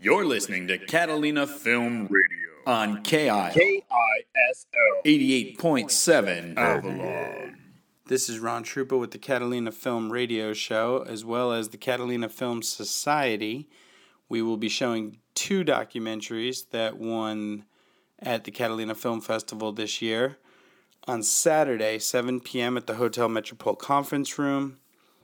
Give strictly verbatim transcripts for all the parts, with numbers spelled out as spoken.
You're listening to Catalina Film Radio on K I K I S O eighty-eight point seven Avalon. This is Ron Trupa with the Catalina Film Radio Show, as well as the Catalina Film Society. We will be showing two documentaries that won at the Catalina Film Festival this year. On Saturday, seven p.m. at the Hotel Metropole Conference Room,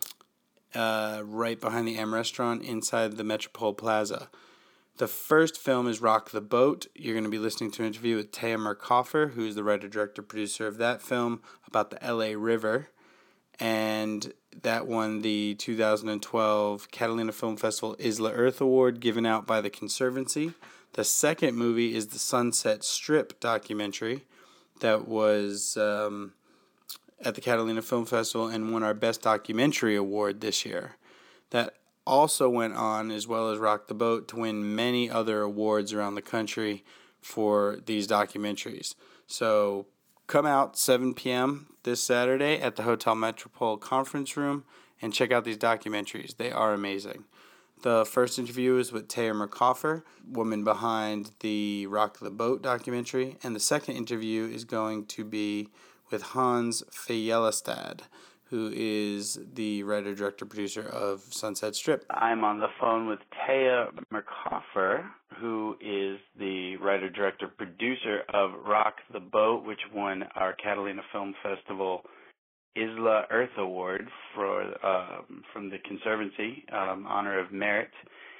uh, right behind the M Restaurant inside the Metropole Plaza. The first film is Rock the Boat. You're going to be listening to an interview with Taya Merkhofer, who's the writer, director, producer of that film about the L A River. And that won the two thousand twelve Catalina Film Festival Isla Earth Award given out by the Conservancy. The second movie is the Sunset Strip documentary that was um, at the Catalina Film Festival and won our Best Documentary Award this year. That also went on, as well as Rock the Boat, to win many other awards around the country for these documentaries. So come out seven p.m. this Saturday at the Hotel Metropole Conference Room and check out these documentaries. They are amazing. The first interview is with Taya Merkhofer, woman behind the Rock the Boat documentary, and the second interview is going to be with Hans Fjellestad, who is the writer, director, producer of Sunset Strip. I'm on the phone with Taya Merkhofer, who is the writer, director, producer of Rock the Boat, which won our Catalina Film Festival Isla Earth Award for um, from the Conservancy, um, honor of merit.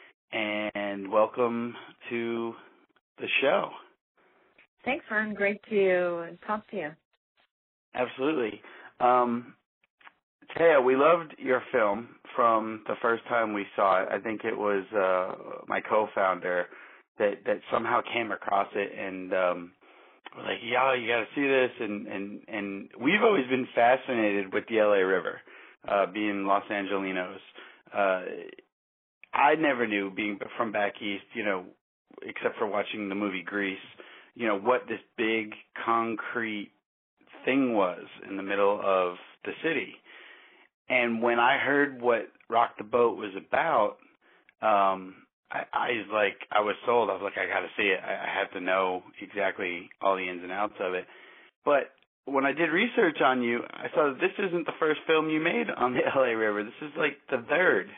And welcome to the show. Thanks, Ron. Great to talk to you. Absolutely. Um, Taya, we loved your film from the first time we saw it. I think it was uh, my co-founder that, that somehow came across it and um, was like, yeah, you got to see this. And, and, and we've always been fascinated with the L A River, uh, being Los Angelinos. Uh, I never knew, being from back east, you know, except for watching the movie Grease, you know, what this big concrete thing was in the middle of the city. And when I heard what Rock the Boat was about, um, I, I was like, I was sold. I was like, I got to see it. I, I have to know exactly all the ins and outs of it. But when I did research on you, I saw that this isn't the first film you made on the L A River. This is like the third.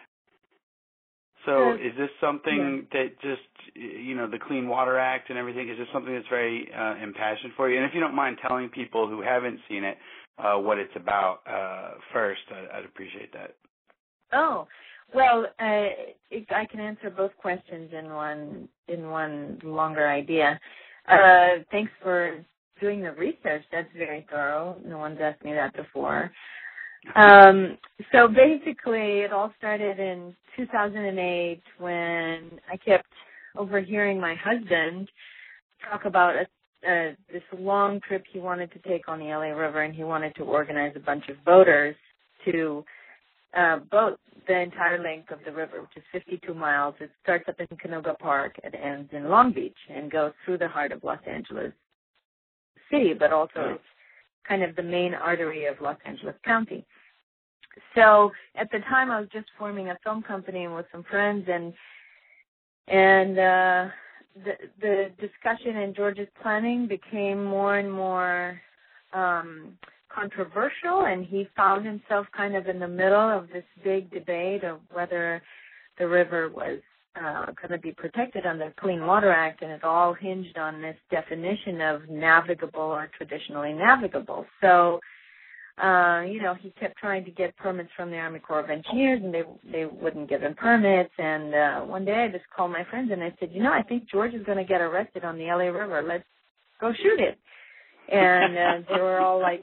So is this something yeah. that just, you know, the Clean Water Act and everything, is this something that's very uh, impassioned for you? And if you don't mind telling people who haven't seen it, Uh, what it's about uh, first, I, I'd appreciate that. Oh, well, uh, I can answer both questions in one in one longer idea. Uh, thanks for doing the research. That's very thorough. No one's asked me that before. Um, so basically, it all started in two thousand eight when I kept overhearing my husband talk about a Uh, this long trip he wanted to take on the L A River, and he wanted to organize a bunch of boaters to uh, boat the entire length of the river, which is fifty-two miles. It starts up in Canoga Park, it ends in Long Beach, and goes through the heart of Los Angeles City, but also it's kind of the main artery of Los Angeles County. So at the time, I was just forming a film company with some friends, and and uh The, the discussion in George's planning became more and more um, controversial, and he found himself kind of in the middle of this big debate of whether the river was uh, going to be protected under the Clean Water Act, and it all hinged on this definition of navigable or traditionally navigable. So, uh, you know, he kept trying to get permits from the Army Corps of Engineers, and they they wouldn't give him permits. And uh, one day I just called my friends, and I said, you know, I think George is going to get arrested on the L A River. Let's go shoot it. And uh, they were all like,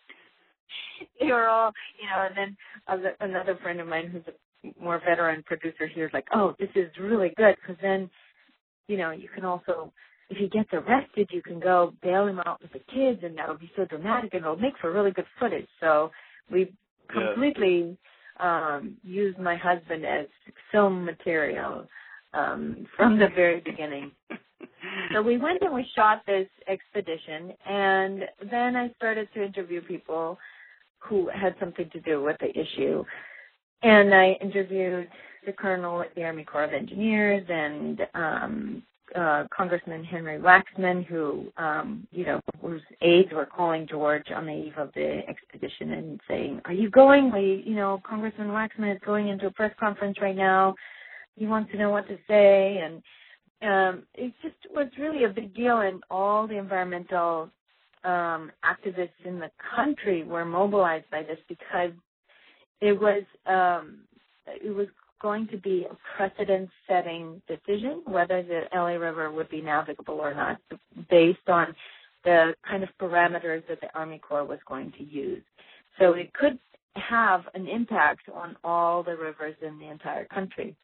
they were all, you know, and then other, another friend of mine who's a more veteran producer here is like, oh, this is really good, because then, you know, you can also, if he gets arrested, you can go bail him out with the kids, and that'll be so dramatic, and it'll make for really good footage. So we completely yeah. um, used my husband as film material um, from the very beginning. So we went and we shot this expedition, and then I started to interview people who had something to do with the issue. and I interviewed the colonel at the Army Corps of Engineers and um, uh, Congressman Henry Waxman, who, um, you know, whose aides were calling George on the eve of the expedition and saying, "Are you going? We, you know, Congressman Waxman is going into a press conference right now. He wants to know what to say." And um, it just was really a big deal, and all the environmental um, activists in the country were mobilized by this because it was um, it was going to be a precedent-setting decision whether the L A River would be navigable or not, based on the kind of parameters that the Army Corps was going to use. So it could have an impact on all the rivers in the entire country.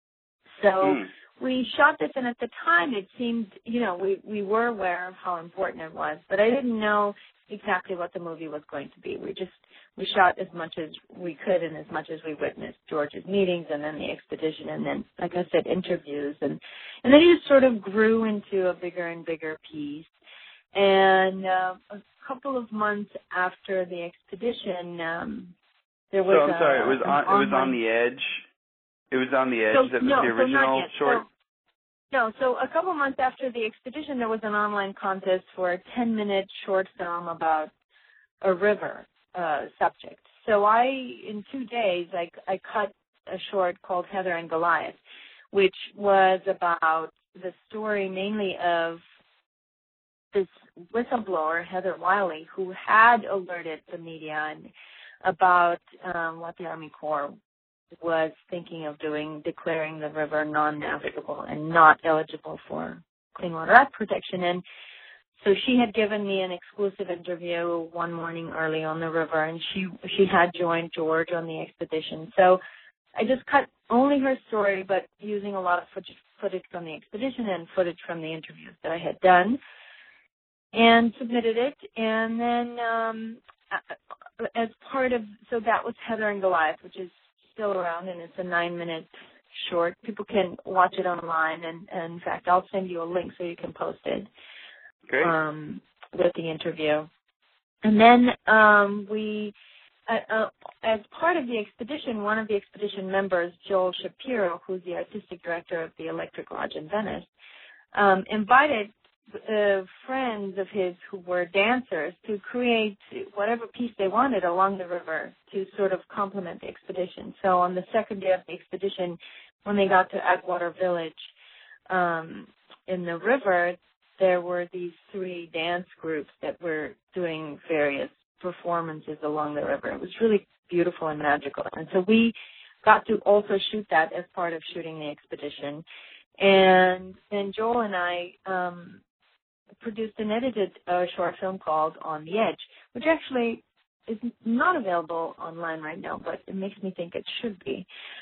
So mm. we shot this, and at the time it seemed, you know, we, we were aware of how important it was, but I didn't know exactly what the movie was going to be. We just, we shot as much as we could and as much as we witnessed George's meetings and then the expedition and then, like I said, interviews. And, and then it just sort of grew into a bigger and bigger piece. And uh, a couple of months after the expedition, um, there was So I'm a, sorry, it was on, online... it was on the edge? It was on the edge? So, that was no, the original so short? So, no, so a couple months after the expedition, there was an online contest for a ten-minute short film about a river uh, subject. So I, in two days, I, I cut a short called Heather and Goliath, which was about the story mainly of this whistleblower, Heather Wiley, who had alerted the media and about um, what the Army Corps was thinking of doing, declaring the river non-navigable and not eligible for Clean Water Act protection. And so she had given me an exclusive interview one morning early on the river, and she she had joined George on the expedition. So I just cut only her story, but using a lot of footage, footage from the expedition and footage from the interviews that I had done, and submitted it. And then um, as part of, so that was Heather and Goliath, which is still around, and it's a nine-minute short. People can watch it online, and, and in fact, I'll send you a link so you can post it. Great. Um, with the interview. And then um, we, uh, uh, as part of the expedition, one of the expedition members, Joel Shapiro, who's the artistic director of the Electric Lodge in Venice, um, invited uh, friends of his who were dancers to create whatever piece they wanted along the river to sort of complement the expedition. So on the second day of the expedition, when they got to Atwater Village um, in the river, there were these three dance groups that were doing various performances along the river. It was really beautiful and magical. And so we got to also shoot that as part of shooting the expedition. And then Joel and I um, produced and edited a short film called On the Edge, which actually is not available online right now, but it makes me think it should be.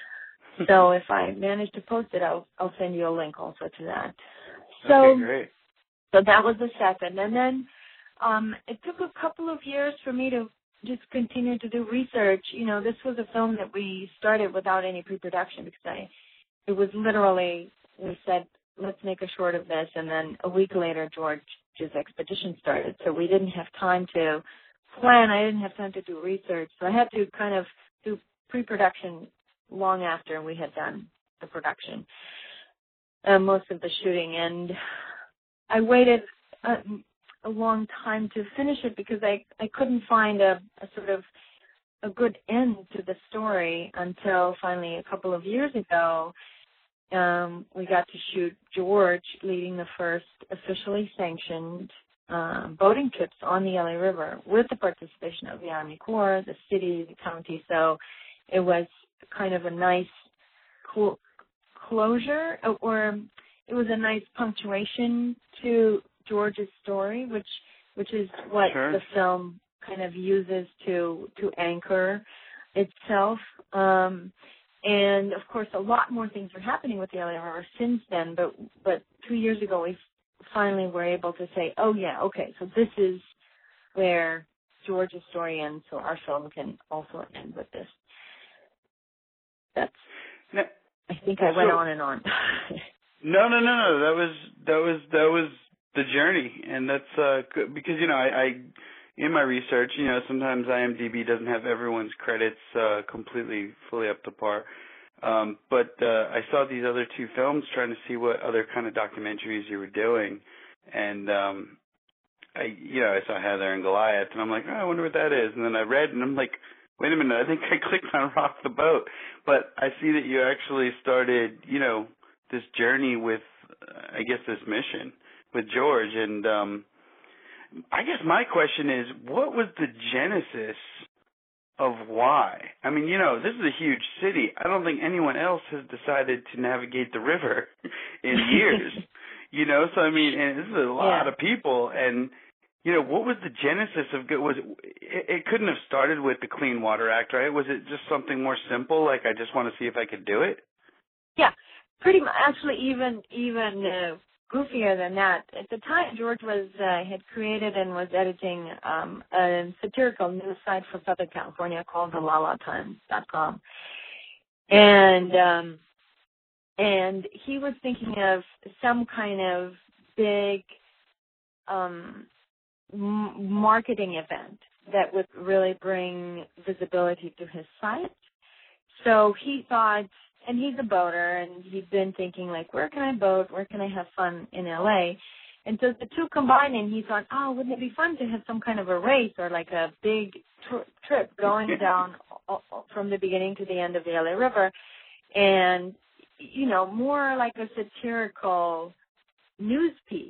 So if I manage to post it, I'll, I'll send you a link also to that. So, okay, great. So that was the second. And then um, it took a couple of years for me to just continue to do research. You know, this was a film that we started without any pre-production because I, it was literally, we said, let's make a short of this. And then a week later, George's expedition started. So we didn't have time to plan. I didn't have time to do research. So I had to kind of do pre-production long after we had done the production, uh, most of the shooting. And I waited a, a long time to finish it because I, I couldn't find a, a sort of a good end to the story until finally a couple of years ago um, we got to shoot George leading the first officially sanctioned uh, boating trips on the L A River with the participation of the Army Corps, the city, the county. So it was kind of a nice cl- closure or it was a nice punctuation to George's story, which which is what sure. the film kind of uses to to anchor itself. Um, and of course, a lot more things are happening with the L A River since then. But but two years ago, we finally were able to say, oh yeah, okay, so this is where George's story ends, so our film can also end with this. That's. Now, I think I went so, on and on. No, no, no, no. That was that was that was the journey, and that's uh, good because you know I, I in my research, you know, sometimes IMDb doesn't have everyone's credits uh, completely, fully up to par. Um, but uh, I saw these other two films trying to see what other kind of documentaries you were doing. And, um, I, you know, I saw Heather and Goliath, and I'm like, oh, I wonder what that is. And then I read, and I'm like, wait a minute, I think I clicked on Rock the Boat. But I see that you actually started, you know, this journey with, uh, I guess, this mission with George. And um, I guess my question is, what was the genesis of why? I mean, you know, this is a huge city. I don't think anyone else has decided to navigate the river in years. You know, so I mean, and this is a lot yeah. of people. And, you know, what was the genesis of, was it, it, it couldn't have started with the Clean Water Act, right? Was it just something more simple, like I just want to see if I could do it? Yeah, pretty much. Actually, even, even uh, goofier than that. At the time, George was uh, had created and was editing um, a satirical news site for Southern California called the la la times dot com. And, um, and he was thinking of some kind of big um, m- marketing event that would really bring visibility to his site. So he thought, and he's a boater, and he'd been thinking, like, where can I boat? Where can I have fun in L A? And so the two combined, and he thought, oh, wouldn't it be fun to have some kind of a race or like a big tr- trip going down from the beginning to the end of the L A River, and, you know, more like a satirical news piece,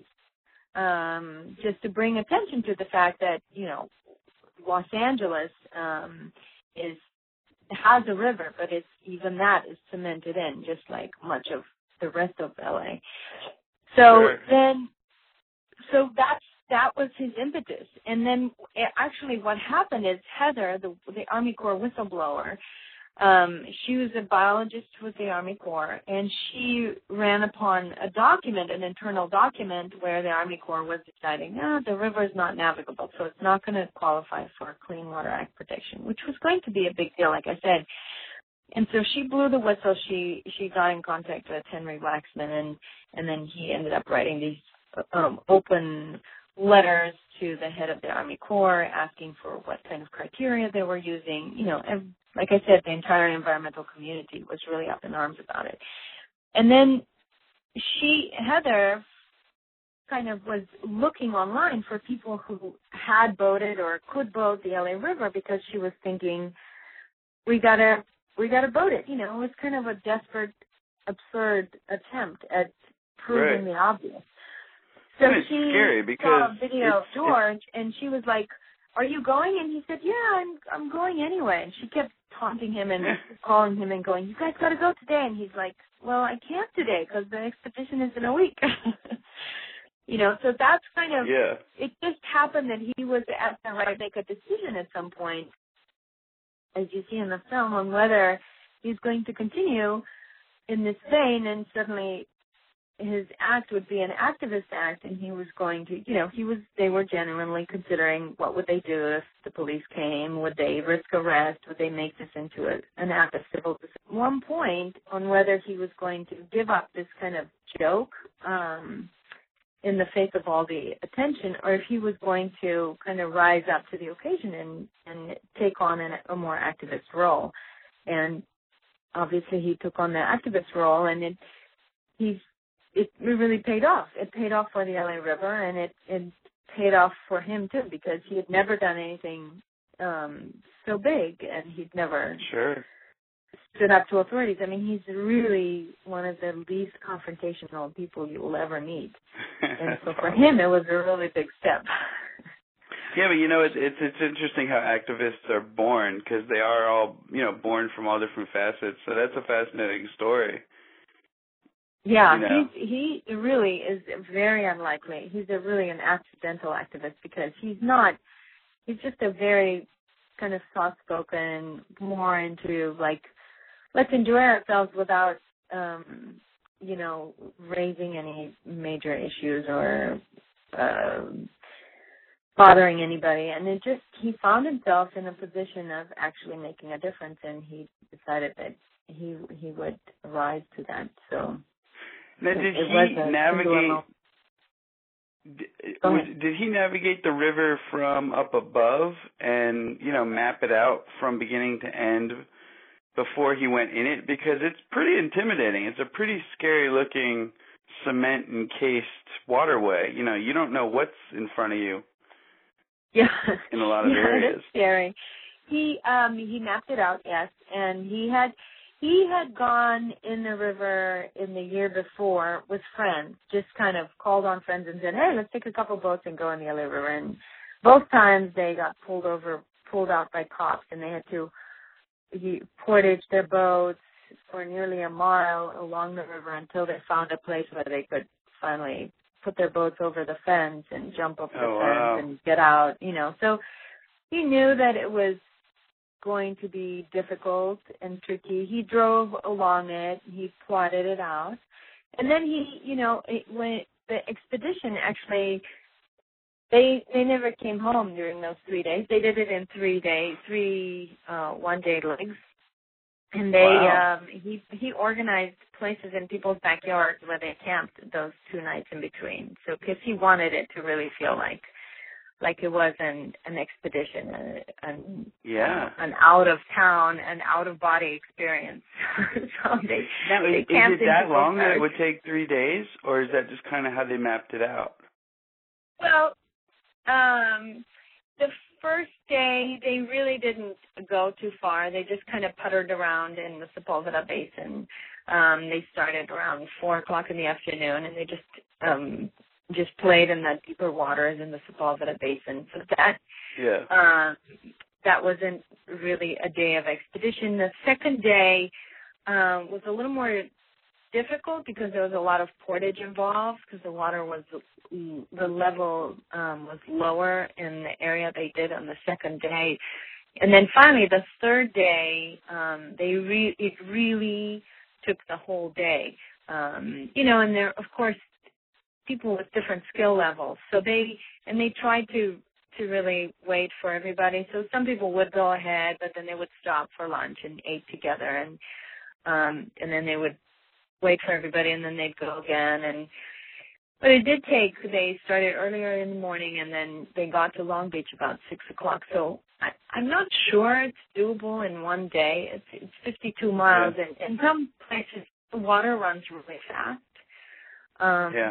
um, just to bring attention to the fact that, you know, Los Angeles um, is has a river, but it's even that is cemented in, just like much of the rest of L A. So Sure. then, so that's that was his impetus. And then, actually, what happened is Heather, the the Army Corps whistleblower, um, she was a biologist with the Army Corps, and she ran upon a document, an internal document, where the Army Corps was deciding, no, the river is not navigable, so it's not going to qualify for Clean Water Act protection, which was going to be a big deal, like I said. And so she blew the whistle. She she got in contact with Henry Waxman, and and then he ended up writing these um, open letters to the head of the Army Corps asking for what kind of criteria they were using. You know, and like I said, the entire environmental community was really up in arms about it. And then she, Heather, kind of was looking online for people who had boated or could boat the L A River, because she was thinking, we gotta, we gotta boat it. You know, it was kind of a desperate, absurd attempt at proving Right. the obvious. So and it's she scary because saw a video of it's, George, and she was like, are you going? And he said, yeah, I'm I'm going anyway. And she kept taunting him and calling him and going, you guys got to go today. And he's like, well, I can't today because the expedition is in a week. You know, so that's kind of, yeah. it just happened that he was at the right to make a decision at some point, as you see in the film, on whether he's going to continue in this vein, and suddenly his act would be an activist act, and he was going to, you know, he was, they were genuinely considering what would they do if the police came, would they risk arrest, would they make this into a, an act of civil disobedience. At one point, on whether he was going to give up this kind of joke um, in the face of all the attention, or if he was going to kind of rise up to the occasion and, and take on an, a more activist role. And obviously he took on the activist role, and it, he's, it really paid off. It paid off for the L A River, and it, it paid off for him, too, because he had never done anything um, so big, and he'd never Sure. stood up to authorities. I mean, he's really one of the least confrontational people you will ever meet. And so for him, it was a really big step. Yeah, but you know, it's it's, it's interesting how activists are born, because they are all, you know, born from all different facets. So that's a fascinating story. Yeah, You know. he's, he really is very unlikely. He's a really an accidental activist, because he's not, he's just a very kind of soft-spoken, more into, like, let's enjoy ourselves without, um, you know, raising any major issues or uh, bothering anybody. And it just, he found himself in a position of actually making a difference, and he decided that he he would rise to that. So Now, did it he was a navigate? d- was, did he navigate the river from up above and, you know, map it out from beginning to end before he went in it? Because it's pretty intimidating. It's a pretty scary looking cement encased waterway. You know, you don't know what's in front of you. Yeah. In a lot of yeah, areas. It's scary. He um he mapped it out, yes, and he had he had gone in the river in the year before with friends, just kind of called on friends and said, hey, let's take a couple boats and go in the L A River. And both times they got pulled over, pulled out by cops, and they had to he portage their boats for nearly a mile along the river until they found a place where they could finally put their boats over the fence and jump over oh, the wow. fence and get out, you know. So he knew that it was going to be difficult and tricky. He drove along it. He plotted it out. And then he, you know, it, when the expedition actually, they they never came home during those three days. They did it in three days, three uh, one-day legs. And they, wow. um, he he organized places in people's backyards where they camped those two nights in between. So, because he wanted it to really feel like, like it was an an expedition, a, an yeah, uh, an out of town, an out of body experience. so they, now, they is, is camped it in that people's long that it yards. would take three days, or is that just kind of how they mapped it out? Well, um, the first day, they really didn't go too far. They just kind of puttered around in the Sepulveda Basin. Um, they started around four o'clock in the afternoon, and they just um, just played in the deeper waters in the Sepulveda Basin. So that yeah. uh, that wasn't really a day of expedition. The second day um, was a little more difficult because there was a lot of portage involved because the water was, the level um, was lower in the area they did on the second day. And then finally, the third day, um, they re- it really took the whole day. Um, you know, and there, of course, people with different skill levels. So they, and they tried to, to really wait for everybody. So some people would go ahead, but then they would stop for lunch and ate together. And, um, and then they would wait for everybody, and then they'd go again. And but it did take. They started earlier in the morning, and then they got to Long Beach about six o'clock. So I, I'm not sure it's doable in one day. It's it's fifty-two miles, yeah. and in some places the water runs really fast. Um, yeah.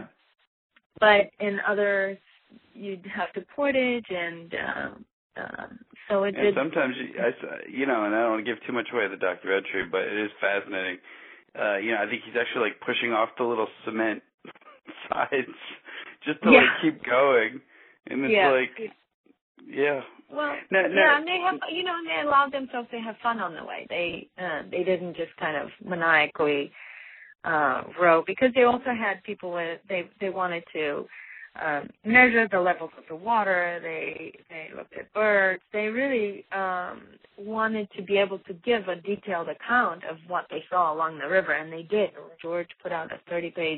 But in others, you'd have to portage, and uh, uh, so it and did. Sometimes you, I, you know, and I don't want to give too much away of the documentary, but it is fascinating. Uh, you know, I think he's actually like pushing off the little cement sides just to yeah. like keep going, and it's yeah. like, yeah. Well, no, no. yeah, and they have, you know, and they allowed themselves to have fun on the way. They uh, they didn't just kind of maniacally uh, row because they also had people with they they wanted to um, measure the levels of the water. They they looked at birds. They really um, wanted to be able to give a detailed account of what they saw along the river, and they did. George put out a thirty-page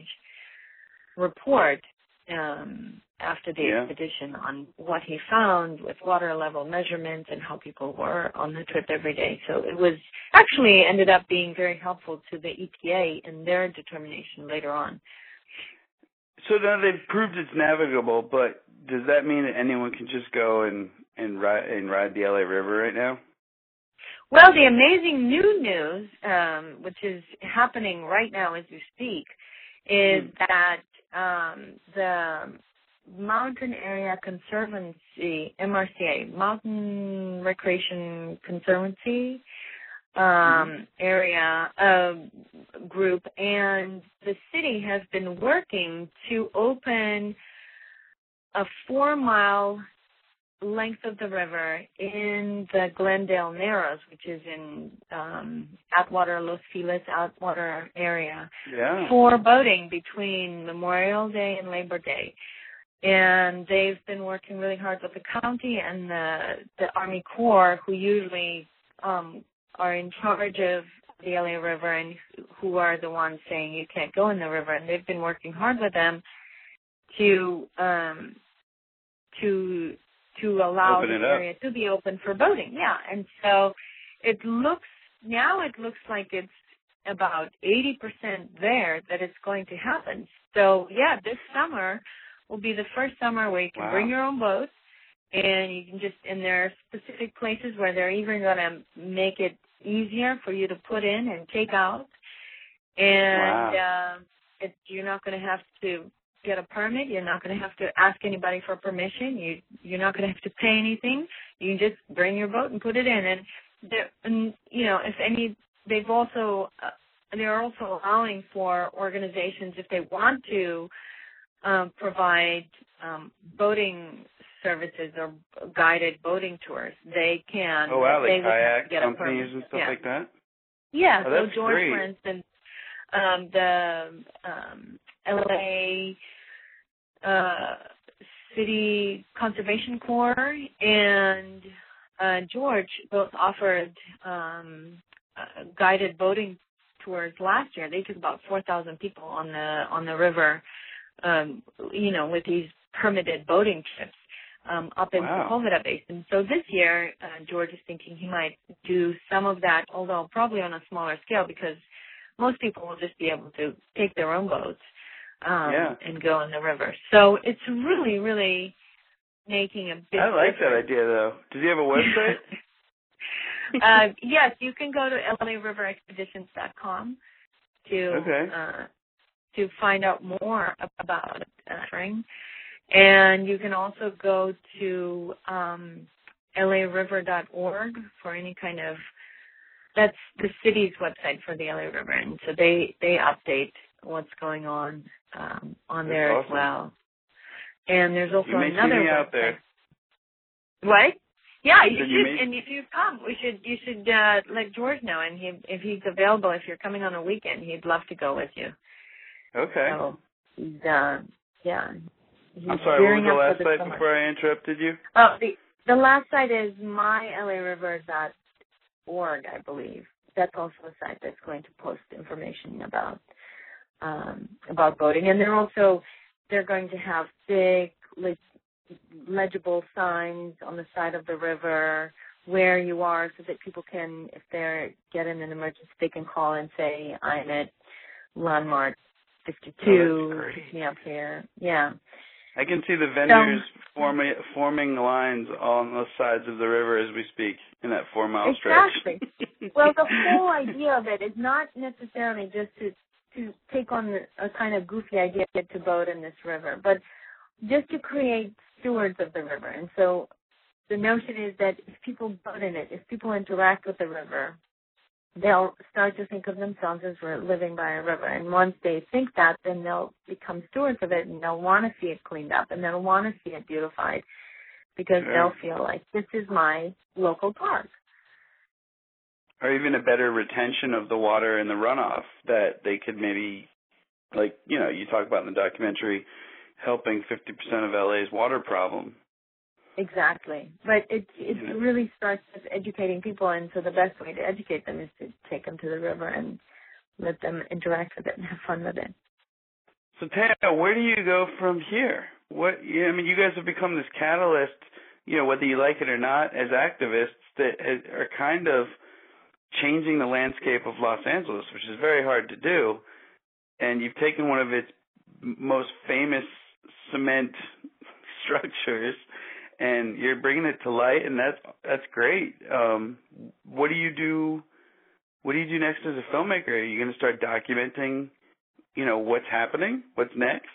report um, after the yeah. expedition on what he found with water level measurements and how people were on the trip every day. So it was actually ended up being very helpful to the E P A in their determination later on. So now they've proved it's navigable, but does that mean that anyone can just go and and ride and ride the L A River right now? Well, the amazing new news, um, which is happening right now as we speak, is mm. that um, the Mountain Area Conservancy, M R C A, Mountain Recreation Conservancy um, mm. area uh, group, and the city has been working to open a four-mile length of the river in the Glendale Narrows, which is in um, Atwater, Los Feliz, Atwater area, yeah. for boating between Memorial Day and Labor Day. And they've been working really hard with the county and the, the Army Corps, who usually um, are in charge of the L A River and who are the ones saying you can't go in the river. And they've been working hard with them to um, to to allow the area to be open for boating. Yeah, and so it looks, now it looks like it's about eighty percent there that it's going to happen. So, yeah, this summer will be the first summer where you can wow. bring your own boat, and you can just, and there are specific places where they're even going to make it easier for you to put in and take out. And wow. uh, it, you're not going to have to get a permit. You're not going to have to ask anybody for permission. You, you're not going to have to pay anything. You can just bring your boat and put it in. And, there, and you know, if any, they've also, uh, they're also allowing for organizations, if they want to, um, provide um, boating services or guided boating tours. They can. Oh, wow, like they kayak get companies and stuff yeah. like that? Yeah, oh, so that's George, great. for instance, um, the um, L A uh, City Conservation Corps and uh, George both offered um, uh, guided boating tours last year. They took about four thousand people on the on the river, um, you know, with these permitted boating trips um, up in wow. Sepulveda Basin. So this year, uh, George is thinking he might do some of that, although probably on a smaller scale, because most people will just be able to take their own boats um, yeah. and go in the river. So it's really, really making a big I like difference. that idea, though. Does he have a website? uh, yes, you can go to L A river expeditions dot com to okay. uh, to find out more about uh, and you can also go to um, L A river dot org for any kind of, that's the city's website for the L A River, and so they, they update what's going on um, on That's there awesome. as well. And there's also you may another see me website. out there. What? Yeah, you so should, you may... and if you come, we should, you should uh, let George know, and he, if he's available, if you're coming on a weekend, he'd love to go with you. Okay. So he's, uh, yeah. He's I'm sorry, what was the last the site summer. before I interrupted you? Oh, the the last site is my L A river dot org, I believe. That's also a site that's going to post information about um, about boating, and they're also they're going to have big le- legible signs on the side of the river where you are, so that people can, if they get in an emergency, they can call and say, "I'm at Landmark fifty-two. Oh, Pick me up here." Yeah. I can see the vendors So, forming forming lines on the sides of the river as we speak in that four mile exactly. stretch. Well, the whole idea of it is not necessarily just to to take on a kind of goofy idea to boat in this river, but just to create stewards of the river. And so the notion is that if people boat in it, if people interact with the river, they'll start to think of themselves as we're living by a river. And once they think that, then they'll become stewards of it, and they'll want to see it cleaned up, and they'll want to see it beautified, because sure. they'll feel like this is my local park. Or even a better retention of the water and the runoff that they could maybe, like, you know, you talk about in the documentary, helping fifty percent of L A's water problem. Exactly. But it it you know? really starts with educating people, and so the best way to educate them is to take them to the river and let them interact with it and have fun with it. So, Taya, where do you go from here? What I mean, you guys have become this catalyst, you know, whether you like it or not, as activists that are kind of changing the landscape of Los Angeles, which is very hard to do. And you've taken one of its most famous cement structures, and you're bringing it to light, and that's that's great. Um, what do you do? What do you do next as a filmmaker? Are you going to start documenting, you know, what's happening? What's next?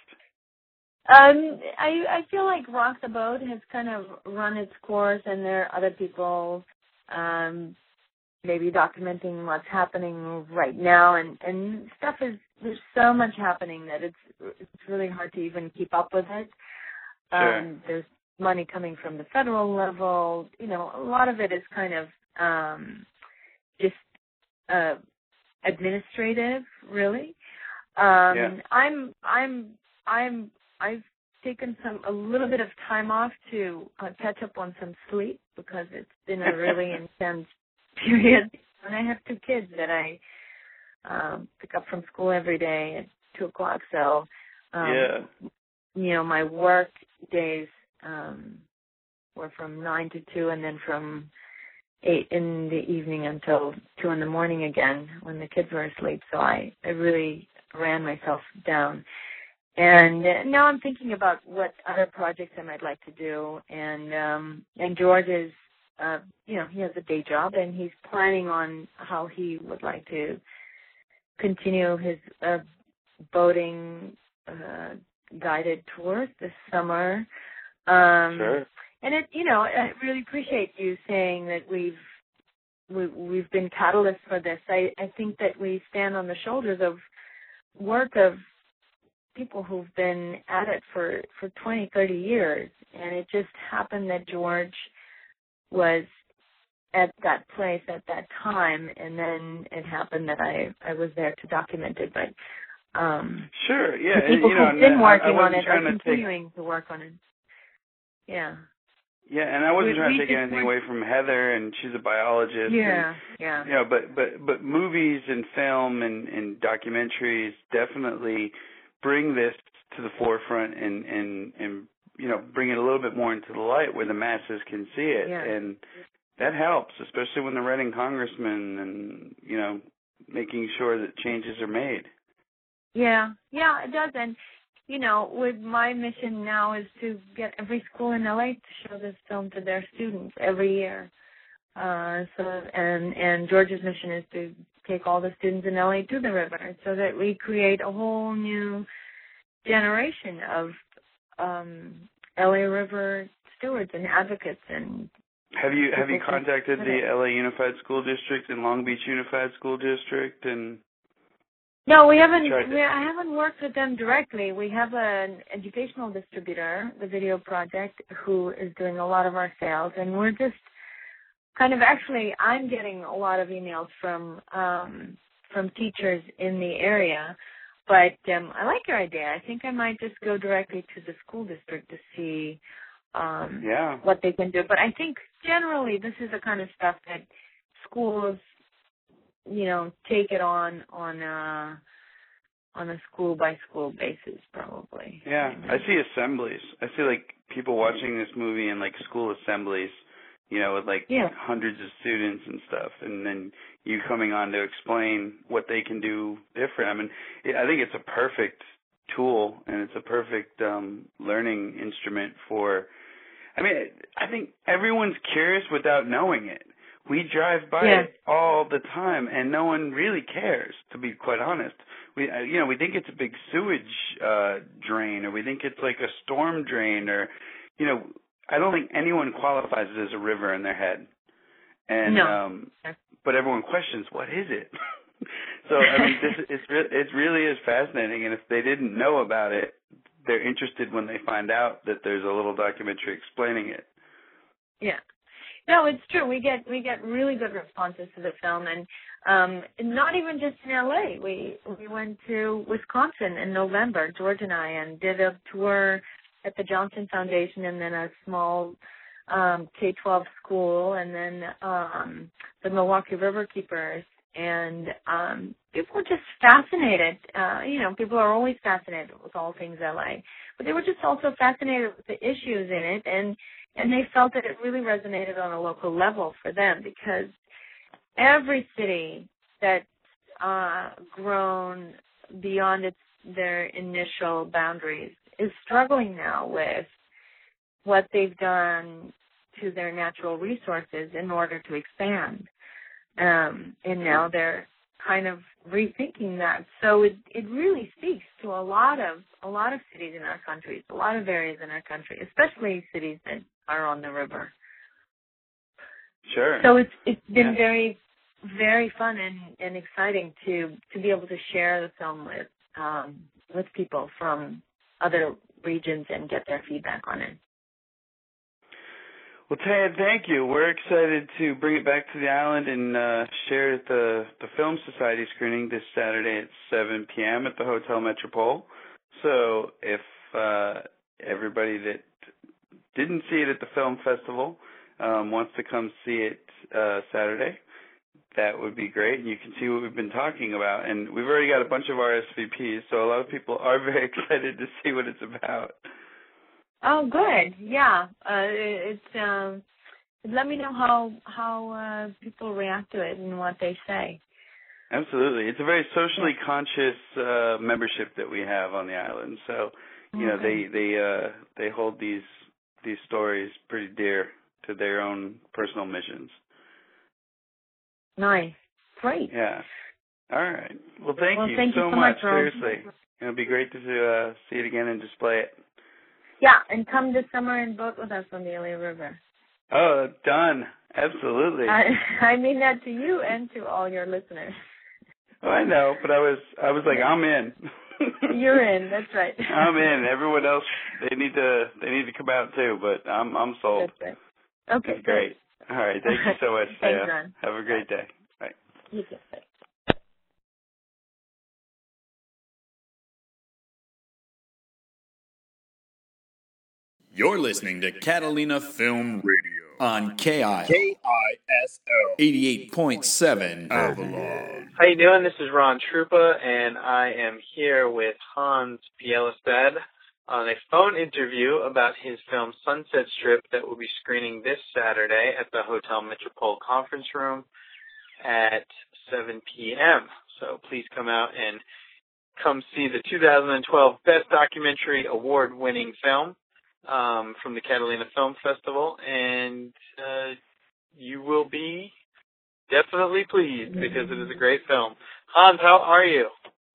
Um, I I feel like Rock the Boat has kind of run its course, and there are other people um, maybe documenting what's happening right now, and, and stuff is, there's so much happening that it's it's really hard to even keep up with it. Sure. Um, there's money coming from the federal level. You know, a lot of it is kind of um, just uh, administrative, really. Um, yeah. I'm I'm I'm I've taken some a little bit of time off to uh, catch up on some sleep, because it's been a really intense period. And I have two kids that I um, pick up from school every day at two o'clock. So um, yeah. you know, my work days um, were from nine to two, and then from eight in the evening until two in the morning again when the kids were asleep. So I, I really ran myself down. and uh, now I'm thinking about what other projects I might like to do. And um, and George is, uh, you know, he has a day job, and he's planning on how he would like to continue his uh, boating uh, guided tours this summer. Um, sure. And it, you know, I really appreciate you saying that we've we, we've been catalysts for this. I, I think that we stand on the shoulders of work of people who've been at it for, for twenty, thirty years. And it just happened that George was at that place at that time, and then it happened that I, I was there to document it. But um, sure, yeah. the people you know, who've been I, working I on it are to continuing take... to work on it. Yeah. Yeah, and I wasn't we, trying we to take anything away from Heather, and she's a biologist. Yeah, and, yeah. You know, but but but movies and film and, and documentaries definitely bring this to the forefront and and and you know bring it a little bit more into the light where the masses can see it, Yeah. and that helps, especially when they're writing congressmen and you know making sure that changes are made. Yeah, yeah, it does. And you know, with my mission now is to get every school in L A to show this film to their students every year. Uh, so, and and George's mission is to take all the students in L A to the river, so that we create a whole new generation of um, L A River stewards and advocates. And have you have you contacted the it. L A Unified School District and Long Beach Unified School District and? No, we haven't. We, I haven't worked with them directly. We have an educational distributor, the Video Project, who is doing a lot of our sales, and we're just kind of actually. I'm getting a lot of emails from um, from teachers in the area, but um, I like your idea. I think I might just go directly to the school district to see um, yeah. what they can do. But I think generally this is the kind of stuff that schools, you know, take it on on a on a school by school basis, probably. Yeah, I see assemblies. I see like people watching this movie in like school assemblies, you know, with like yeah. hundreds of students and stuff, and then you coming on to explain what they can do different. I mean, I think it's a perfect tool and it's a perfect um, learning instrument for. I mean, I think everyone's curious without knowing it. We drive by yeah. it all the time, and no one really cares, to be quite honest. We, you know, we think it's a big sewage uh, drain, or we think it's like a storm drain, or, you know, I don't think anyone qualifies it as a river in their head. And, no. um, but everyone questions, what is it? So, I mean, this it's re- it really is fascinating, and if they didn't know about it, they're interested when they find out that there's a little documentary explaining it. Yeah. No, it's true. We get we get really good responses to the film, and um, not even just in L A. We we went to Wisconsin in November, George and I, and did a tour at the Johnson Foundation, and then a small um, K twelve school, and then um, the Milwaukee River Keepers. And um, people were just fascinated. Uh, you know, people are always fascinated with all things L A, but they were just also fascinated with the issues in it, and and they felt that it really resonated on a local level for them, because every city that's uh, grown beyond its their initial boundaries is struggling now with what they've done to their natural resources in order to expand. Um, and now they're kind of rethinking that. So it it really speaks to a lot of a lot of cities in our country, a lot of areas in our country, especially cities that are on the river. Sure. So it's it's been yeah. very very fun and, and exciting to to be able to share the film with um, with people from other regions and get their feedback on it. Well, Tad, thank you. We're excited to bring it back to the island and uh, share it at the, the Film Society screening this Saturday at seven p.m. at the Hotel Metropole. So if uh, everybody that didn't see it at the film festival um, wants to come see it uh, Saturday, that would be great. And you can see what we've been talking about. And we've already got a bunch of R S V Ps, so a lot of people are very excited to see what it's about. Oh, good. Yeah. Uh, it's um, let me know how how uh, people react to it and what they say. Absolutely. It's a very socially conscious uh, membership that we have on the island. So, you know, Okay. they they uh, they hold these these stories pretty dear to their own personal missions. Nice. Great. Yeah. All right. Well, thank Well, you thank you so so much. much, Ron. Seriously, it'll be great to uh, see it again and display it. Yeah, and come this summer and boat with us on the L A River. Oh, done. Absolutely. I, I mean that to you and to all your listeners. Oh, I know, but I was I was like, I'm in. You're in. That's right. I'm in. Everyone else, they need to they need to come out too, but I'm I'm sold. That's right. Okay. It's great. All right. Thank you so much, Thanks, Thea. Ron. Have a great day. Bye. You too. Bye. You're listening to Catalina Film Radio on K I K I S O. eighty-eight point seven Avalon. How you doing? This is Ron Trupa, and I am here with Hans Bielestad on a phone interview about his film Sunset Strip that will be screening this Saturday at the Hotel Metropole Conference Room at seven p.m. So please come out and come see the two thousand twelve Best Documentary Award-winning film um, from the Catalina Film Festival, and uh, you will be definitely pleased because it is a great film. Hans, how are you?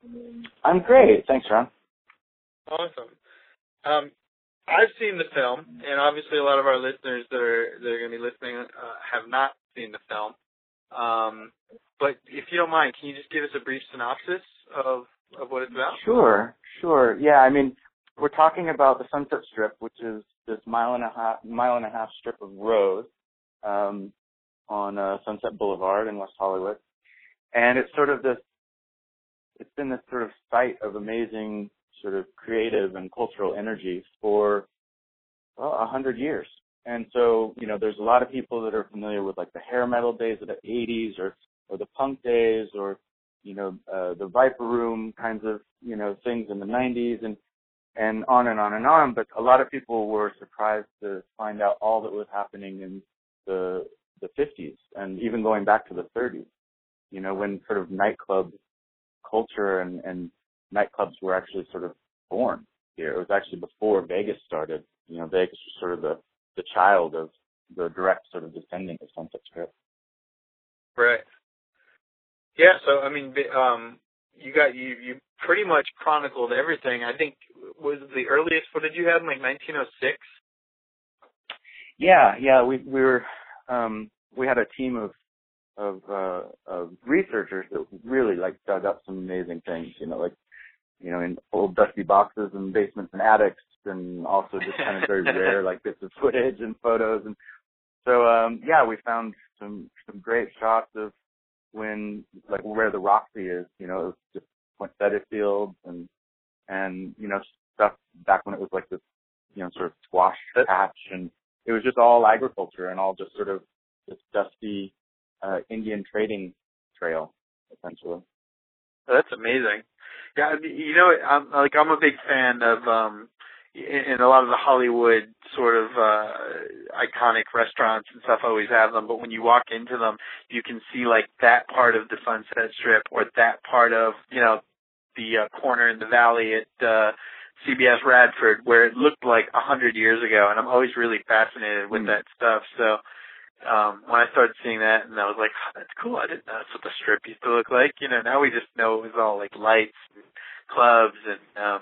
I'm great. Thanks, Ron. Awesome. Um, I've seen the film, and obviously a lot of our listeners that are that are going to be listening uh, have not seen the film. Um, but if you don't mind, can you just give us a brief synopsis of, of what it's about? Sure, sure. Yeah, I mean, we're talking about the Sunset Strip, which is this mile and a half mile and a half strip of road um, on uh, Sunset Boulevard in West Hollywood, and it's sort of this. It's been this sort of site of amazing sort of creative and cultural energy for well a hundred years. And so, you know, there's a lot of people that are familiar with like the hair metal days of the eighties or, or the punk days or, you know, uh, the Viper Room kinds of, you know, things in the nineties and, and on and on and on. But a lot of people were surprised to find out all that was happening in the, the fifties and even going back to the thirties, you know, when sort of nightclub culture and, and nightclubs were actually sort of born here. It was actually before Vegas started. You know, Vegas was sort of the, the child of the direct sort of descendant of Sunset Strip. Right. Yeah. So I mean, um, you got you you pretty much chronicled everything. I think was the earliest footage you had in like nineteen oh six. Yeah, yeah. We we were um, we had a team of of uh, of researchers that really like dug up some amazing things. You know, like you know, in old dusty boxes and basements and attics, and also just kind of very rare like bits of footage and photos. And so, um, yeah, we found some some great shots of when, like, where the Roxy is. You know, it was just poinsettia fields and and you know stuff back when it was like this, you know, sort of squash patch, and it was just all agriculture and all just sort of this dusty uh, Indian trading trail, essentially. That's amazing. Yeah, you know, I'm like I'm a big fan of um in, in a lot of the Hollywood sort of uh iconic restaurants and stuff always have them, but when you walk into them, you can see like that part of the Sunset Strip or that part of, you know, the uh, corner in the valley at uh C B S Radford where it looked like a hundred years ago, and I'm always really fascinated with mm. that stuff. So Um, when I started seeing that, and I was like, oh, that's cool. I didn't know that's what the Strip used to look like. You know, now we just know it was all like lights and clubs and, um,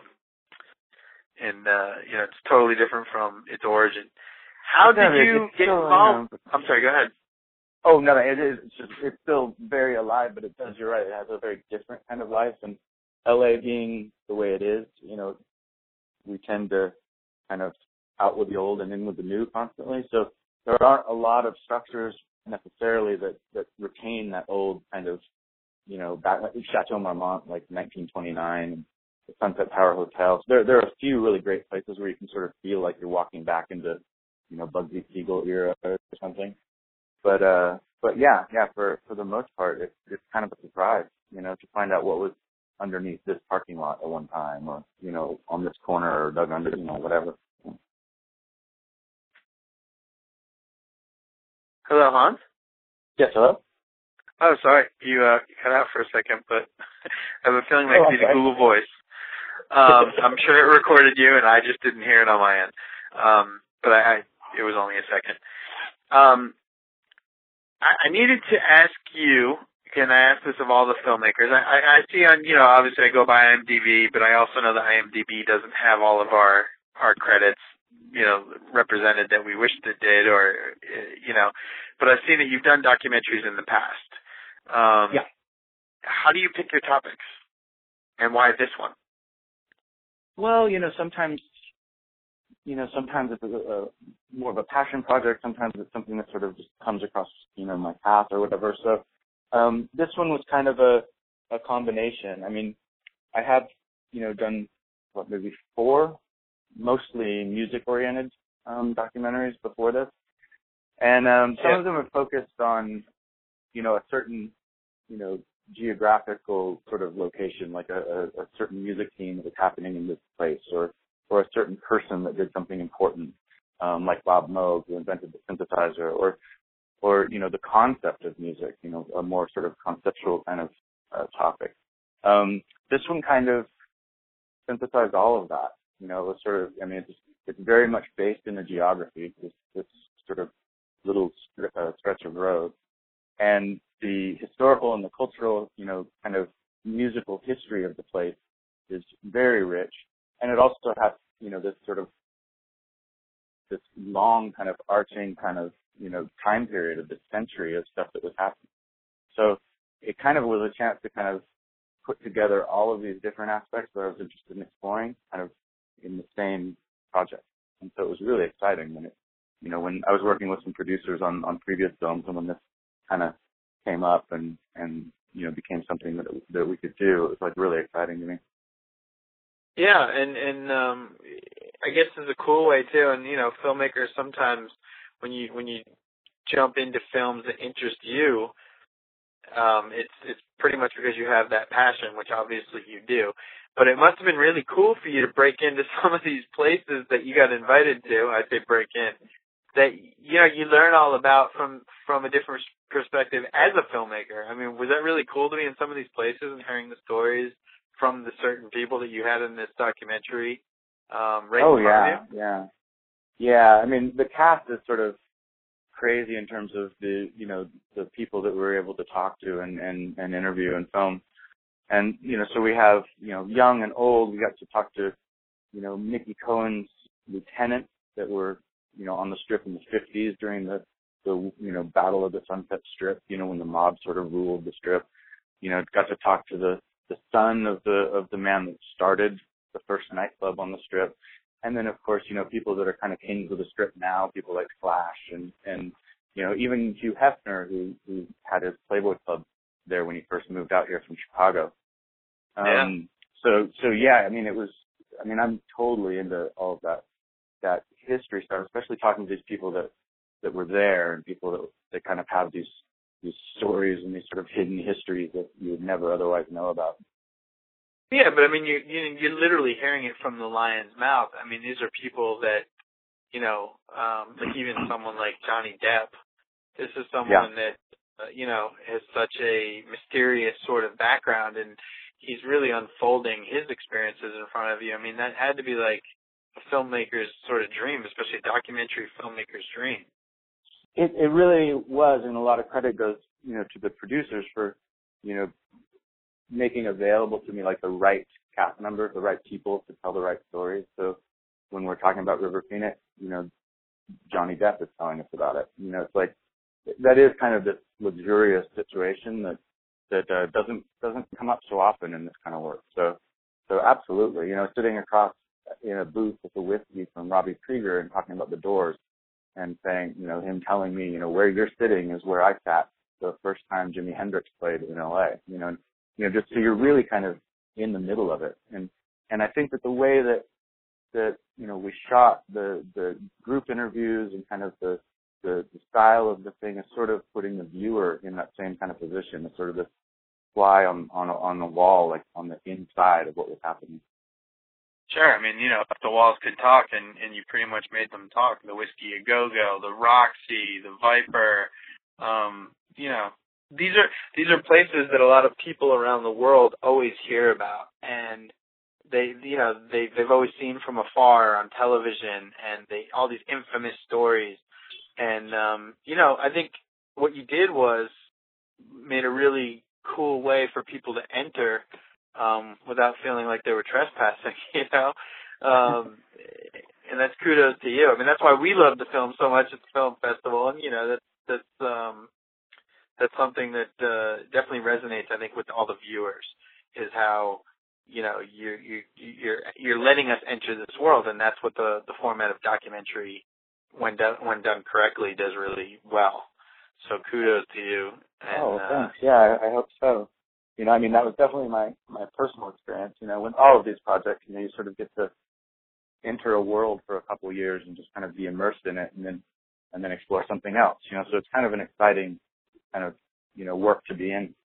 and, uh, you know, it's totally different from its origin. How yeah, did you get still, involved? You know, I'm sorry, go ahead. Oh, no, it is. It's just, it's still very alive, but it does, you're right, it has a very different kind of life. And L A being the way it is, you know, we tend to kind of out with the old and in with the new constantly. So, there aren't a lot of structures necessarily that, that retain that old kind of, you know, back like Chateau Marmont, like nineteen twenty-nine, and the Sunset Tower Hotel. So there, there are a few really great places where you can sort of feel like you're walking back into, you know, Bugsy Siegel era or something. But, uh, but yeah, yeah, for, for the most part, it's, it's kind of a surprise, you know, to find out what was underneath this parking lot at one time or, you know, on this corner or dug under, you know, whatever. Hello, Hans? Yes, hello? Oh, sorry. You, uh, you cut out for a second, but I have a feeling that Oh, could be the okay. Google Voice. Um, I'm sure it recorded you, and I just didn't hear it on my end. Um, but I, I, it was only a second. Um, I, I needed to ask you, can I ask this of all the filmmakers? I, I, I see on, you know, obviously I go by IMDb, but I also know that IMDb doesn't have all of our, our credits, you know, represented that we wished it did, or, you know, but I've seen that you've done documentaries in the past. Um, Yeah. How do you pick your topics? And why this one? Well, you know, sometimes, you know, sometimes it's a, a more of a passion project. Sometimes it's something that sort of just comes across, you know, my path or whatever. So, um, this one was kind of a, a combination. I mean, I have, you know, done, what, maybe four, mostly music-oriented, um, documentaries before this. And, um, some Yeah. of them are focused on, you know, a certain, you know, geographical sort of location, like a, a, a certain music scene that was happening in this place, or or a certain person that did something important, um, like Bob Moog, who invented the synthesizer, or or you know the concept of music, you know, a more sort of conceptual kind of uh, topic. Um, this one kind of synthesized all of that. You know, it was sort of, I mean, it's, it's very much based in the geography, this, this sort of little uh, stretch of road. And the historical and the cultural, you know, kind of musical history of the place is very rich. And it also has, you know, this sort of, this long kind of arching kind of, you know, time period of this century of stuff that was happening. So it kind of was a chance to kind of put together all of these different aspects that I was interested in exploring kind of in the same project. And so it was really exciting when it, you know, when I was working with some producers on, on previous films, and when this kind of came up and, and, you know, became something that, that we could do, it was like really exciting to me. Yeah, and, and, um, I guess it's a cool way too. And, you know, filmmakers sometimes when you, when you jump into films that interest you, um, it's, it's pretty much because you have that passion, which obviously you do. But it must have been really cool for you to break into some of these places that you got invited to. I say break in. That, you know, you learn all about from, from a different perspective as a filmmaker. I mean, was that really cool to be in some of these places and hearing the stories from the certain people that you had in this documentary, um, right oh, in front yeah, of you? yeah. Yeah, I mean, the cast is sort of crazy in terms of the, you know, the people that we were able to talk to and, and, and interview and film. And, you know, so we have, you know, young and old. We got to talk to, you know, Mickey Cohen's lieutenants that were, you know, on the strip in the fifties during the, the, you know, Battle of the Sunset Strip, you know, when the mob sort of ruled the strip. You know, got to talk to the, the son of the, of the man that started the first nightclub on the strip. And then, of course, you know, people that are kind of kings of the strip now, people like Flash and, and, you know, even Hugh Hefner, who, who had his Playboy Club there when he first moved out here from Chicago. Um, Yeah. so, so yeah, I mean, it was, I mean, I'm totally into all of that, that history stuff, especially talking to these people that, that were there and people that, that kind of have these, these stories and these sort of hidden histories that you would never otherwise know about. Yeah, but I mean, you, you, you're literally hearing it from the lion's mouth. I mean, these are people that, you know, um, like even someone like Johnny Depp. This is someone Yeah. that, uh, you know, has such a mysterious sort of background, and he's really unfolding his experiences in front of you. I mean, that had to be like a filmmaker's sort of dream, especially a documentary filmmaker's dream. It, it really was, and a lot of credit goes, you know, to the producers for, you know, making available to me like the right cast members, the right people to tell the right stories. So when we're talking about River Phoenix, you know, Johnny Depp is telling us about it. You know, it's like that is kind of this luxurious situation that that uh, doesn't doesn't come up so often in this kind of work. So so absolutely, you know, sitting across in a booth with a whiskey from Robbie Krieger and talking about the Doors and saying, you know, him telling me, you know, where you're sitting is where I sat the first time Jimi Hendrix played in L A. You know, you know, just so you're really kind of in the middle of it. And and I think that the way that that, you know, we shot the, the group interviews and kind of the, the, the style of the thing is sort of putting the viewer in that same kind of position. It's sort of this fly on, on, on the wall, like on the inside of what was happening. Sure. I mean, you know, if the walls could talk, and, and you pretty much made them talk. The Whiskey A Go-Go, the Roxy, the Viper, um, you know, these are these are places that a lot of people around the world always hear about, and they you know they they've always seen from afar on television, and they all these infamous stories. And um, you know, I think what you did was made a really cool way for people to enter um, without feeling like they were trespassing. You know. Um, and that's kudos to you. I mean, that's why we love the film so much at the film festival, and you know, that's that's um, that's something that uh, definitely resonates, I think, with all the viewers. Is how you know you're you you're you're letting us enter this world, and that's what the the format of documentary, when done when done correctly, does really well. So kudos to you. And, oh, uh, thanks. Yeah, I, I hope so. You know, I mean, that was definitely my my personal experience. You know, with all of these projects, you know, you sort of get to enter a world for a couple of years and just kind of be immersed in it, and then and then explore something else. You know, so it's kind of an exciting kind of you know work to be in.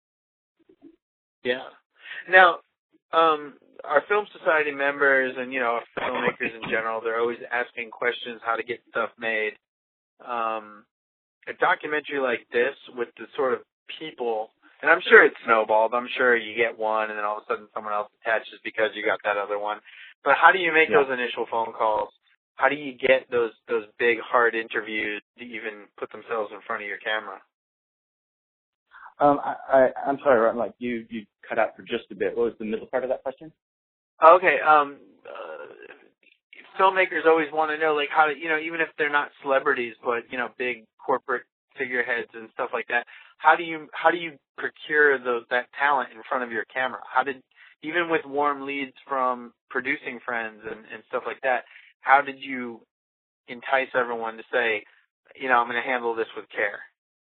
Yeah. Now, um, our Film Society members and you know filmmakers in general, they're always asking questions how to get stuff made. Um, a documentary like this with the sort of people. And I'm sure it snowballed. I'm sure you get one, and then all of a sudden someone else attaches because you got that other one. But how do you make yeah. those initial phone calls? How do you get those those big, hard interviews to even put themselves in front of your camera? Um, I, I, I'm sorry, Ron, like you, you cut out for just a bit. What was the middle part of that question? Okay. Um, uh, filmmakers always want to know, like, how to, you know, even if they're not celebrities, but you know, big corporate figureheads and stuff like that. How do you how do you procure those that talent in front of your camera? How did even with warm leads from producing friends and, and stuff like that, how did you entice everyone to say, you know, I'm going to handle this with care?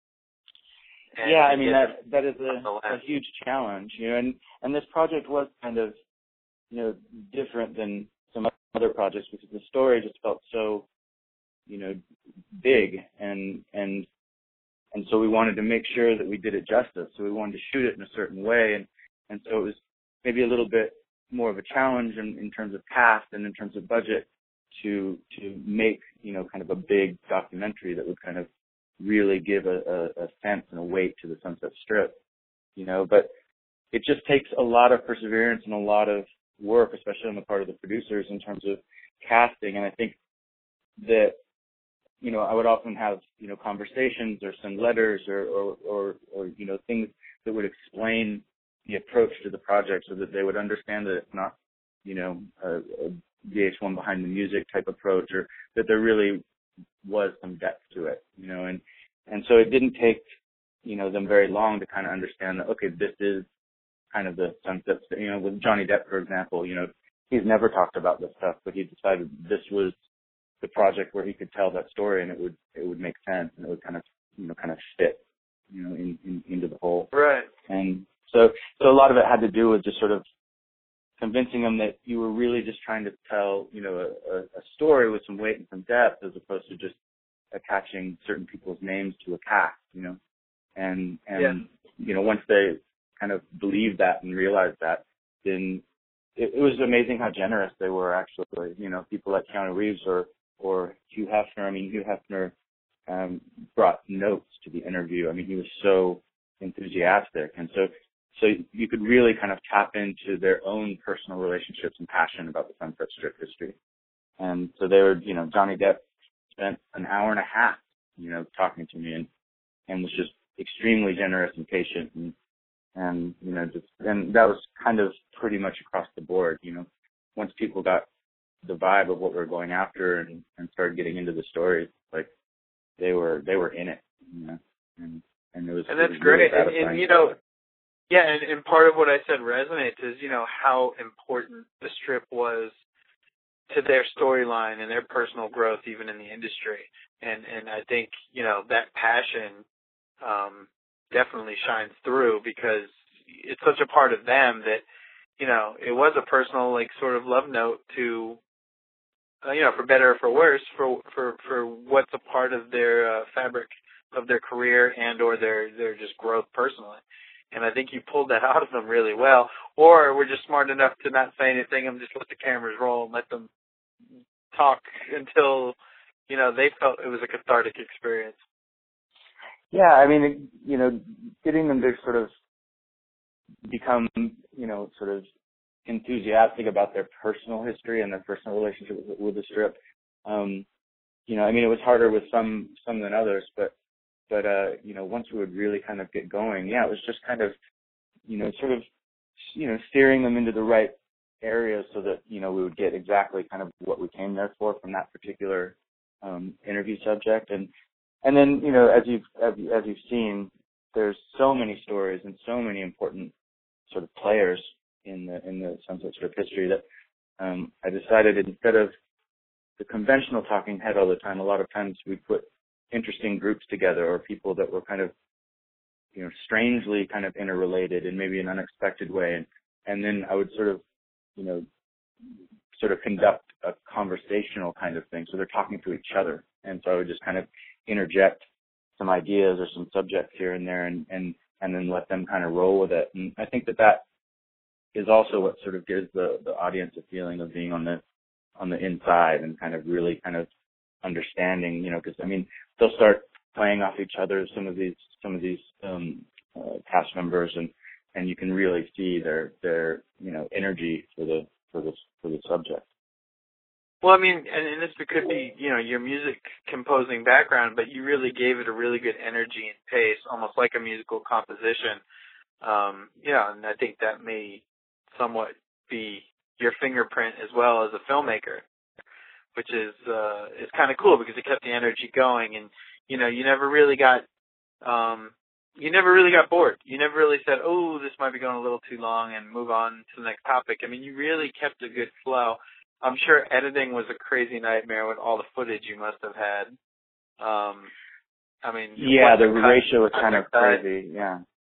And yeah, I mean that that is a, a huge challenge, you know, and and this project was kind of you know different than some other projects because the story just felt so you know big and and. And so we wanted to make sure that we did it justice. So we wanted to shoot it in a certain way. And, and so it was maybe a little bit more of a challenge in, in terms of cast and in terms of budget to to make, you know, kind of a big documentary that would kind of really give a, a, a sense and a weight to the Sunset Strip, you know. But it just takes a lot of perseverance and a lot of work, especially on the part of the producers in terms of casting. And I think that you know, I would often have, you know, conversations or send letters or, or, or, or, you know, things that would explain the approach to the project so that they would understand that it's not, you know, a, a V H one behind the music type approach, or that there really was some depth to it, you know, and, and so it didn't take, you know, them very long to kind of understand that, okay, this is kind of the Sunset, you know, with Johnny Depp, for example, you know, he's never talked about this stuff, but he decided this was the project where he could tell that story and it would it would make sense and it would kind of you know kind of fit you know in, in, into the whole right. And so so a lot of it had to do with just sort of convincing them that you were really just trying to tell you know a, a story with some weight and some depth as opposed to just attaching certain people's names to a cast, you know and and yeah. you know once they kind of believed that and realized that, then it, it was amazing how generous they were actually. You know people like Keanu Reeves or or Hugh Hefner. I mean, Hugh Hefner um, brought notes to the interview. I mean, he was so enthusiastic. And so so you could really kind of tap into their own personal relationships and passion about the Sunset Strip history. And so they were, you know, Johnny Depp spent an hour and a half, you know, talking to me and, and was just extremely generous and patient. And, and, you know, just, and that was kind of pretty much across the board, you know, once people got the vibe of what we're going after and, and started getting into the stories, like they were they were in it, you know, and and it was and that's it was great. really and, and you know, yeah, and, and part of what I said resonates is you know how important the Strip was to their storyline and their personal growth, even in the industry. And and I think you know that passion um, definitely shines through because it's such a part of them that you know it was a personal like sort of love note to. Uh, you know, for better or for worse, for for for what's a part of their uh, fabric of their career and or their their just growth personally. And I think you pulled that out of them really well. Or we're just smart enough to not say anything and just let the cameras roll and let them talk until you know they felt it was a cathartic experience. yeah, I mean, it, you know, getting them to sort of become, you know, sort of enthusiastic about their personal history and their personal relationship with, with the strip. Um, you know, I mean, it was harder with some some than others, but but uh, you know, once we would really kind of get going, yeah, it was just kind of, you know, sort of, you know, steering them into the right areas so that, you know, we would get exactly kind of what we came there for from that particular um, interview subject. And and then, you know, as you've as, as you've seen, there's so many stories and so many important sort of players in the in the Sunset Strip history that um, I decided instead of the conventional talking head all the time, a lot of times we put interesting groups together or people that were kind of, you know, strangely kind of interrelated in maybe an unexpected way. And, and then I would sort of, you know, sort of conduct a conversational kind of thing. So they're talking to each other. And so I would just kind of interject some ideas or some subjects here and there and, and, and then let them kind of roll with it. And I think that that is also what sort of gives the, the audience a feeling of being on the, on the inside and kind of really kind of understanding, you know, because I mean, they'll start playing off each other, some of these, some of these, um, uh, cast members, and, and you can really see their, their, you know, energy for the, for the, for the subject. Well, I mean, and, and this could be, you know, your music composing background, but you really gave it a really good energy and pace, almost like a musical composition. Um, yeah, and I think that may somewhat be your fingerprint as well as a filmmaker, which is uh, is kind of cool because it kept the energy going, and you know, you never really got um, you never really got bored. You never really said, "Oh, this might be going a little too long," and move on to the next topic. I mean, you really kept a good flow. I'm sure editing was a crazy nightmare with all the footage you must have had. Um, I mean, yeah, the ratio was kind of crazy. Yeah.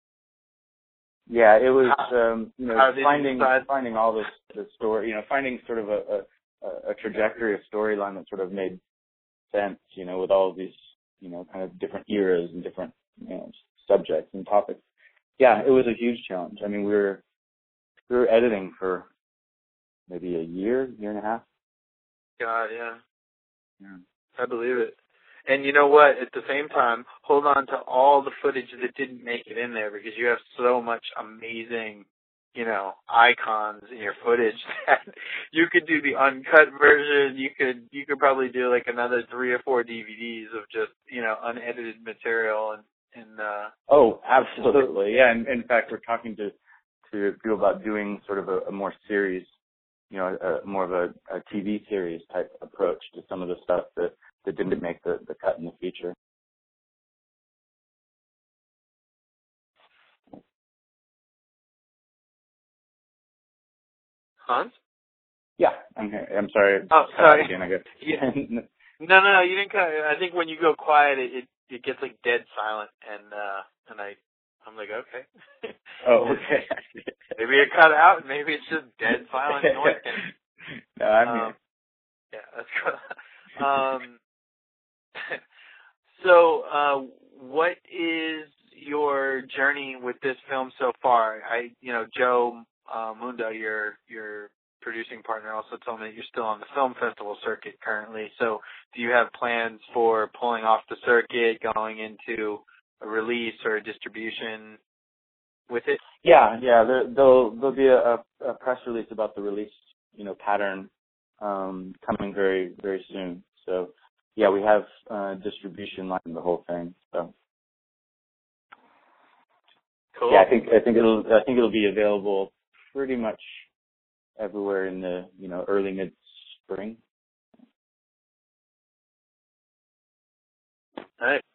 Yeah, it was, um, you know, finding finding all this the story, you know, finding sort of a, a, a trajectory of storyline that sort of made sense, you know, with all of these, you know, kind of different eras and different, you know, subjects and topics. Yeah, it was a huge challenge. I mean, we were we were editing for maybe a year, year and a half. God, yeah. Yeah. I believe it. And you know what? At the same time, hold on to all the footage that didn't make it in there because you have so much amazing, you know, icons in your footage that you could do the uncut version. You could you could probably do like another three or four D V Ds of just, you know, unedited material and and. Uh, oh, absolutely, yeah. And in fact, we're talking to to people about doing sort of a, a more series, you know, a, more of a, a T V series type approach to some of the stuff that. that didn't make the, the cut in the feature. Hans? Yeah, I'm here. I'm sorry. Oh, sorry. Again, I guess. Yeah. No, no, no, you didn't cut. I think when you go quiet, it, it, it gets like dead silent, and uh, and I, I'm like, okay. Oh, okay. Maybe it cut out, and maybe it's just dead silent noise. No, I'm um, here. Yeah, that's cool. Um, so, uh, what is your journey with this film so far? I, you know, Joe uh, Munda, your your producing partner, also told me that you're still on the film festival circuit currently. So, do you have plans for pulling off the circuit, going into a release or a distribution with it? Yeah, yeah. There, there'll there'll be a, a press release about the release, you know, pattern um, coming very very soon. So. Yeah, we have uh, distribution line the whole thing. So cool. Yeah, I think I think it'll I think it'll be available pretty much everywhere in the you know early mid spring. All right.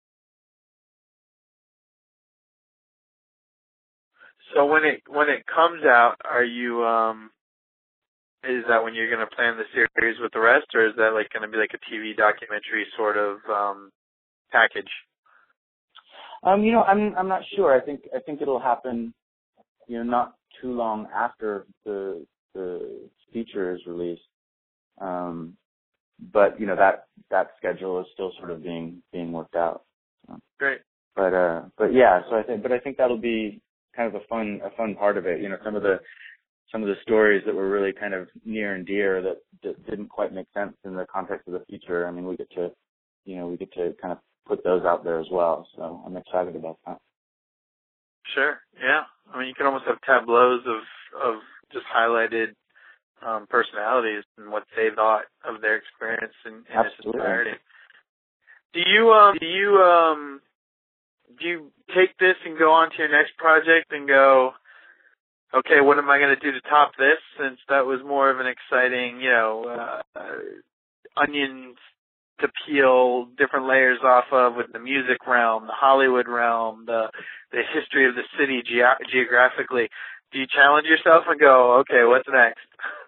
So when it when it comes out, are you um? Is that when you're going to plan the series with the rest, or is that like going to be like a T V documentary sort of um, package? Um, you know, I'm I'm not sure. I think I think it'll happen, you know, not too long after the the feature is released. Um, but you know that that schedule is still sort of being being worked out. So. Great. But uh, but yeah, so I think but I think that'll be kind of a fun a fun part of it. You know, some of the some of the stories that were really kind of near and dear that, that didn't quite make sense in the context of the feature. I mean, we get to, you know, we get to kind of put those out there as well. So I'm excited about that. Sure. Yeah. I mean, you can almost have tableaus of of just highlighted um, personalities and what they thought of their experience in, in its entirety. Do you um do you um do you take this and go on to your next project and go, okay, what am I going to do to top this? Since that was more of an exciting, you know, uh, uh, onions to peel different layers off of with the music realm, the Hollywood realm, the the history of the city ge- geographically. Do you challenge yourself and go, okay, what's next?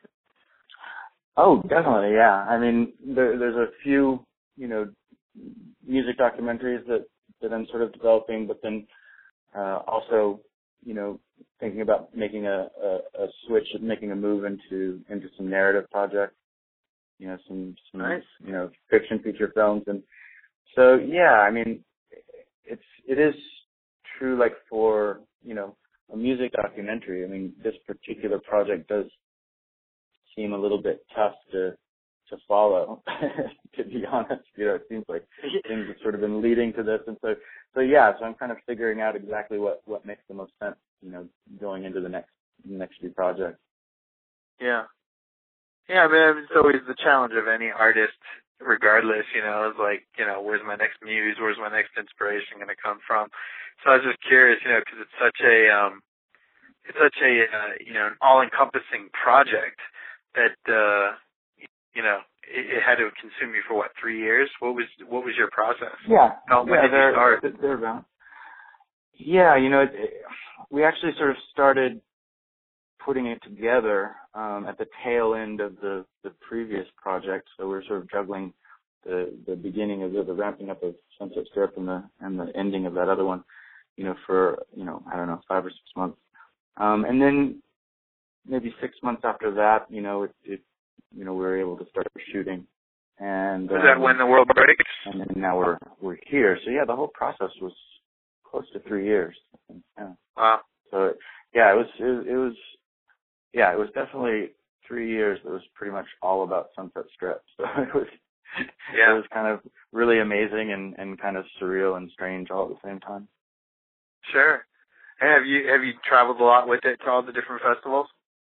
Oh, definitely, yeah. I mean, there, there's a few, you know, music documentaries that, that I'm sort of developing, but then uh, also, you know, thinking about making a, a, a switch, making a move into into some narrative projects, you know, some, some nice. you know, fiction feature films. And so, yeah, I mean, it's, it is true, like, for, you know, a music documentary. I mean, this particular project does seem a little bit tough to to follow, to be honest. You know, it seems like things have sort of been leading to this. And so, so yeah, so I'm kind of figuring out exactly what, what makes the most sense, you know, going into the next, next few projects. Yeah. Yeah, I mean, it's always the challenge of any artist, regardless, you know, it's like, you know, where's my next muse, where's my next inspiration going to come from? So I was just curious, you know, because it's such a, um, it's such a, uh, you know, an all-encompassing project that, uh, you know, it, it had to consume you for what, three years? What was what was your process? Yeah, How, when yeah, did you start? they're, they're about. Yeah, you know, it, it, we actually sort of started putting it together um, at the tail end of the, the previous project. So we're sort of juggling the the beginning of the, the ramping up of Sunset Strip and the and the ending of that other one, you know, for you know I don't know five or six months, um, and then maybe six months after that, you know, it, it you know we were able to start shooting. And was um, that When the World Breaks? And then now we're we're here. So yeah, the whole process was close to three years. I think. Yeah. Wow. So yeah, it was it, it was yeah, it was definitely three years that was pretty much all about Sunset Strip. So it was yeah. it was kind of really amazing and, and kind of surreal and strange all at the same time. Sure. And have you have you traveled a lot with it to all the different festivals?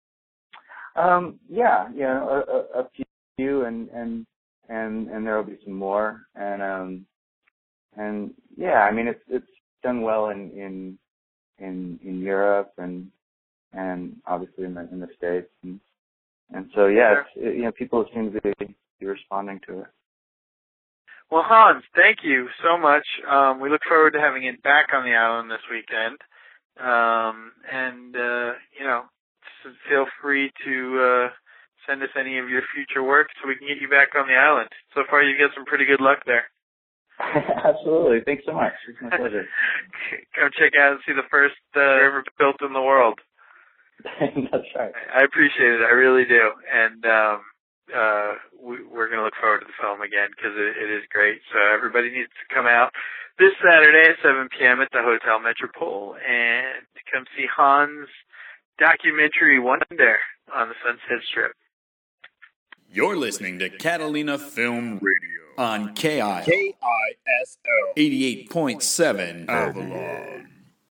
Um, yeah, yeah, a, a, a few, and and and and there will be some more, and um, and yeah, I mean it's it's done well in in in, in Europe and and obviously in the in the States, and and so yeah, sure. it's, it, you know, people seem to be, be responding to it. Well, Hans, thank you so much. Um, we look forward to having it back on the island this weekend, um, and uh, you know. Feel free to uh, send us any of your future work so we can get you back on the island. So far, you've got some pretty good luck there. Absolutely. Thanks so much. It's my pleasure. Come check out and see the first uh, river built in the world. That's right. I appreciate it. I really do. And um, uh, we, we're going to look forward to the film again because it, it is great. So everybody needs to come out this Saturday at seven p.m. at the Hotel Metropole and come see Hans' documentary Wonder on the Sunset Strip. You're listening to Catalina Film Radio on K I K I S O eighty-eight point seven Avalon.